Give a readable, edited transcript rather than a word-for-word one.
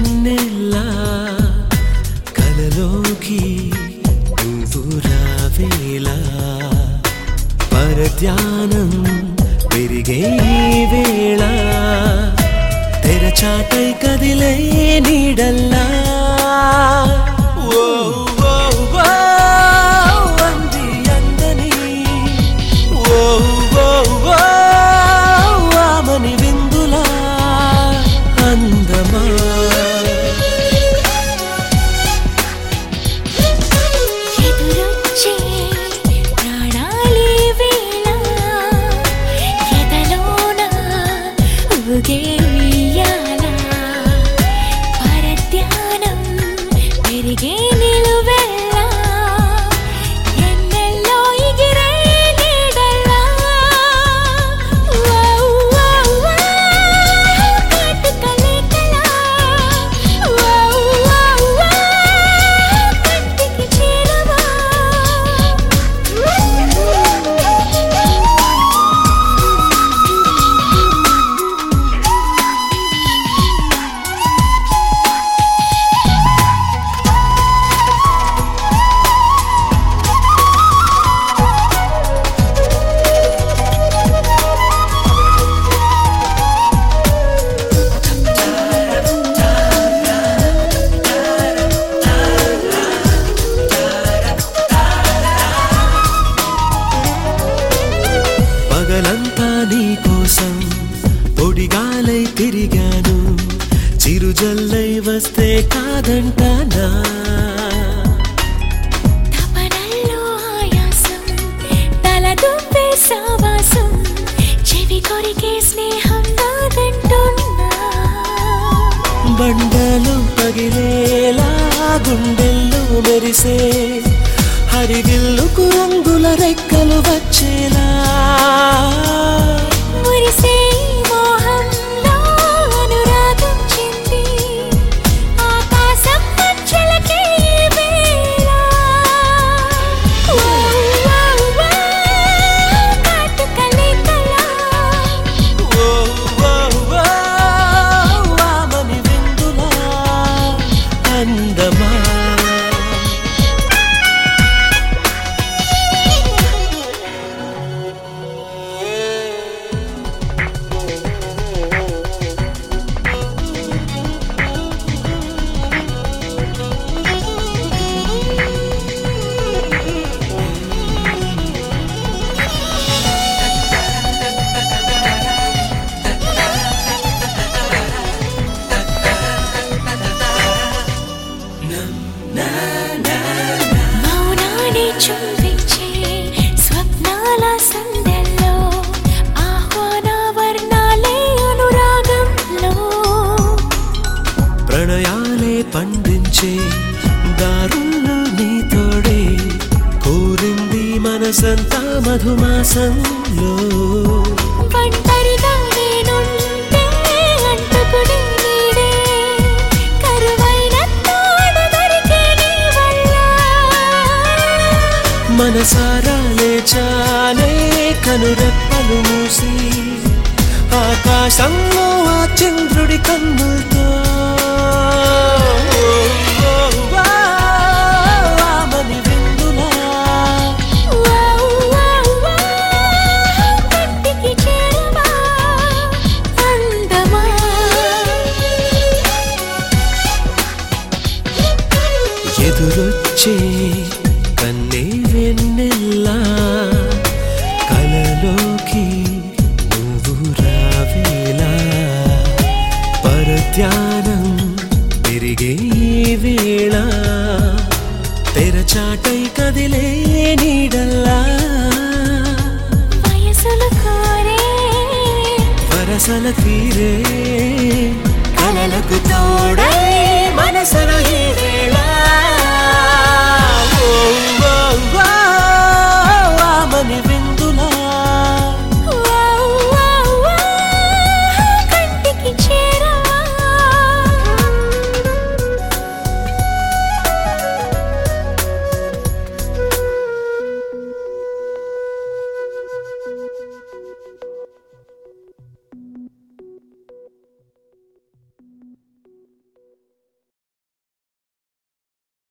vanilla కలలోకి నువ్వు రావేలా పరధ్యానం పెరిగే వేళ తెరచాటై కదిలే నీడల్లా పగలంతా నీ కోసం పొడిగాలై తిరిగాను చిరుజల్లై వస్తే కాదంటానా తపనల్లో ఆయాసం తలదువ్వే సావాసం చెవి కొరికే స్నేహం నాదంటున్నా బండలు పగిలేలా గుండెల్లో మెరిసే హరిగిల్లుకు రంగుల రెక్కలు వచ్చేలా మురిసే మోహంలో అనురాగం చెంది ఆకాశం మధ్యలకే వేళ కాటుకలేకలా ఆమని విందులా అందమా మౌనాన్ని చుంబించే స్వప్నాల సందెల్లో ఆహ్వాన వర్ణాలే అనురాగంలో ప్రణయాలే పండించే దారుల్లో నీ తోడే కోరింది మనసంతా మధుమాసంలో ఒంటరిగా నేనుంటే అంటుకునే నీడే కరువైన తోడు దొరికే నీ వల్ల మనసారా లేచానే కనురెప్పలు మూసి ఆకాశంలో ఆ చంద్రుడి కన్నులతో ఆమని విందులా కంటికి చేరవా అందమా ఎదురొచ్చే కన్నే వెన్నెల్లా కలలోకి నువ్వు రావేలా పరధ్యానం పెరిగే వేళ తెరచాటై కదిలే నీడల్లా వయసులు కోరే వరసల తీరే కలలకు తోడై